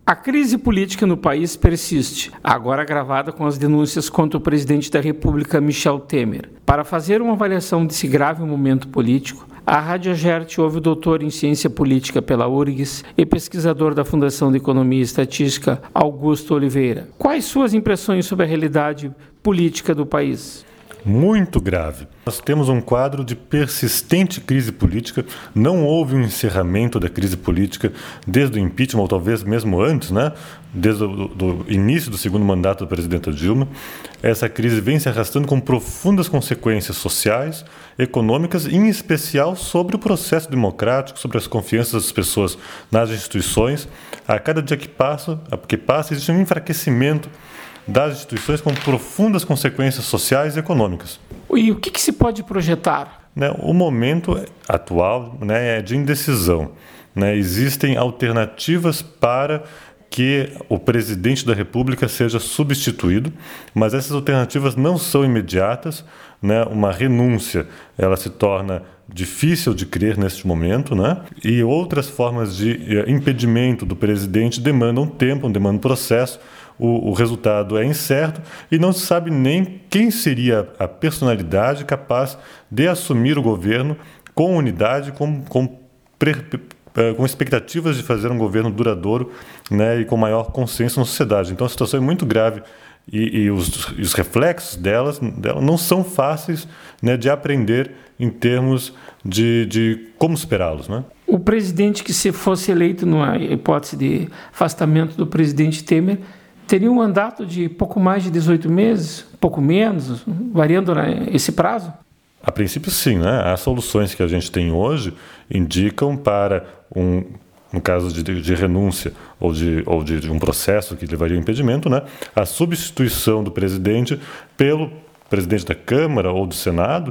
A crise política no país persiste, agora agravada com as denúncias contra o presidente da República, Michel Temer. Para fazer uma avaliação desse grave momento político, a Rádio Agerte ouve o doutor em Ciência Política pela URGS e pesquisador da Fundação de Economia e Estatística, Augusto Oliveira. Quais suas impressões sobre a realidade política do país? Muito grave. Nós temos um quadro de persistente crise política. Não houve um encerramento da crise política desde o impeachment, ou talvez mesmo antes, desde o início do segundo mandato da presidenta Dilma. Essa crise vem se arrastando com profundas consequências sociais, econômicas, e em especial sobre o processo democrático, sobre as confianças das pessoas nas instituições. A cada dia que passa existe um enfraquecimento das instituições com profundas consequências sociais e econômicas. E o que se pode projetar? O momento atual é de indecisão. Existem alternativas para que o presidente da República seja substituído, mas essas alternativas não são imediatas. Uma renúncia, ela se torna difícil de crer neste momento, e outras formas de impedimento do presidente demandam tempo, demandam processo. O resultado é incerto e não se sabe nem quem seria a personalidade capaz de assumir o governo com unidade, com expectativas de fazer um governo duradouro, e com maior consenso na sociedade. Então a situação é muito grave e os reflexos dela não são fáceis de aprender em termos de como superá-los. O presidente que, se fosse eleito numa hipótese de afastamento do presidente Temer, teria um mandato de pouco mais de 18 meses, pouco menos, variando esse prazo? A princípio, sim. As soluções que a gente tem hoje indicam para no caso de renúncia ou de um processo que levaria ao impedimento, a substituição do presidente pelo presidente da Câmara ou do Senado,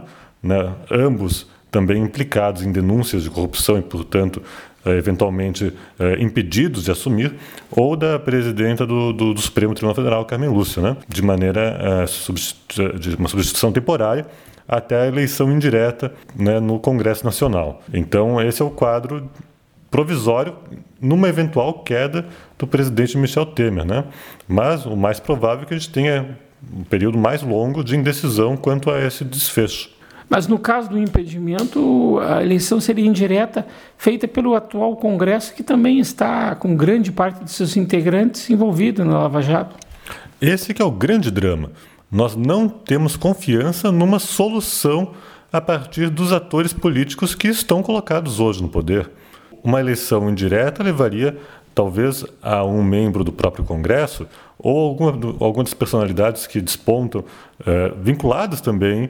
ambos também implicados em denúncias de corrupção e, portanto, eventualmente impedidos de assumir, ou da presidenta do Supremo Tribunal Federal, Carmen Lúcia, de maneira de uma substituição temporária até a eleição indireta no Congresso Nacional. Então, esse é o quadro provisório numa eventual queda do presidente Michel Temer. Mas o mais provável é que a gente tenha um período mais longo de indecisão quanto a esse desfecho. Mas no caso do impedimento, a eleição seria indireta, feita pelo atual Congresso, que também está com grande parte de seus integrantes envolvidos na Lava Jato. Esse que é o grande drama. Nós não temos confiança numa solução a partir dos atores políticos que estão colocados hoje no poder. Uma eleição indireta levaria talvez a um membro do próprio Congresso ou algumas personalidades que despontam, vinculadas também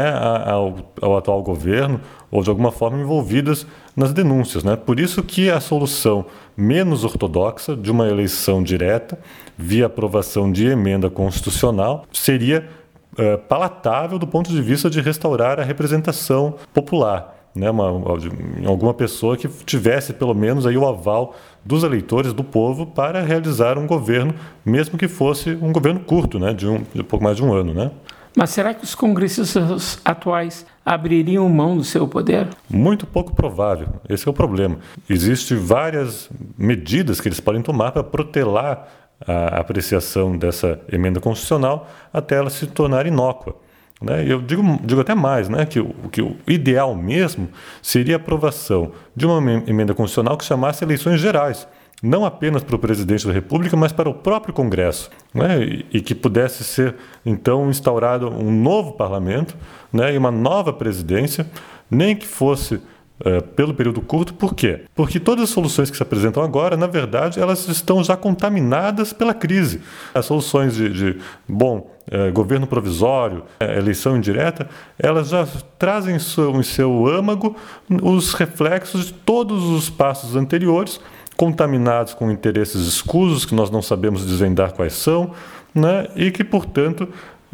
ao atual governo ou de alguma forma envolvidas nas denúncias. Por isso que a solução menos ortodoxa de uma eleição direta via aprovação de emenda constitucional seria palatável do ponto de vista de restaurar a representação popular. Alguma pessoa que tivesse pelo menos aí o aval dos eleitores, do povo, para realizar um governo, mesmo que fosse um governo curto, de pouco mais de um ano. Mas será que os congressistas atuais abririam mão do seu poder? Muito pouco provável. Esse é o problema. Existem várias medidas que eles podem tomar para protelar a apreciação dessa emenda constitucional até ela se tornar inócua. Eu digo até mais, que o ideal mesmo seria a aprovação de uma emenda constitucional que chamasse eleições gerais, não apenas para o presidente da República, mas para o próprio Congresso, e que pudesse ser, então, instaurado um novo parlamento, e uma nova presidência, nem que fosse pelo período curto. Por quê? Porque todas as soluções que se apresentam agora, na verdade, elas estão já contaminadas pela crise. As soluções de governo provisório, eleição indireta, elas já trazem em seu âmago os reflexos de todos os passos anteriores, contaminados com interesses escusos, que nós não sabemos desvendar quais são, e que, portanto,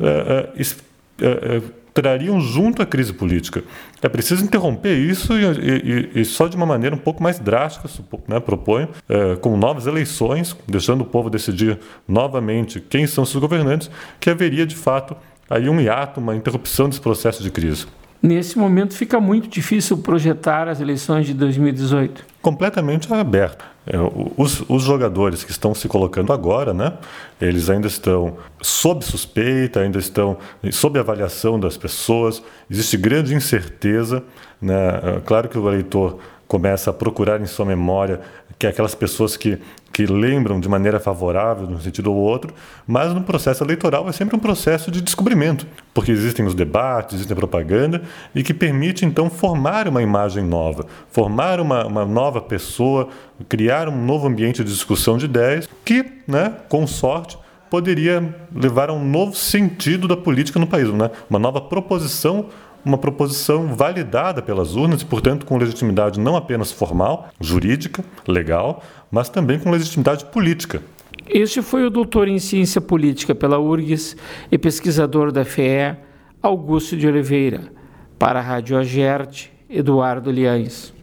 trariam junto a crise política. É preciso interromper isso e só de uma maneira um pouco mais drástica, proponho, com novas eleições, deixando o povo decidir novamente quem são seus governantes, que haveria, de fato, aí um hiato, uma interrupção desse processo de crise. Nesse momento fica muito difícil projetar as eleições de 2018. Completamente aberto. Os jogadores que estão se colocando agora, né, eles ainda estão sob suspeita, ainda estão sob avaliação das pessoas, existe grande incerteza, né? Claro que o eleitor começa a procurar em sua memória que aquelas pessoas que lembram de maneira favorável, num sentido ou outro, mas no processo eleitoral é sempre um processo de descobrimento, porque existem os debates, existe a propaganda, e que permite, então, formar uma imagem nova, formar uma nova pessoa, criar um novo ambiente de discussão de ideias que, né, com sorte, poderia levar a um novo sentido da política no país, né? Uma nova proposição, uma proposição validada pelas urnas e, portanto, com legitimidade não apenas formal, jurídica, legal, mas também com legitimidade política. Este foi o doutor em Ciência Política pela URGS e pesquisador da FEE, Augusto de Oliveira. Para a Rádio Agerte, Eduardo Liães.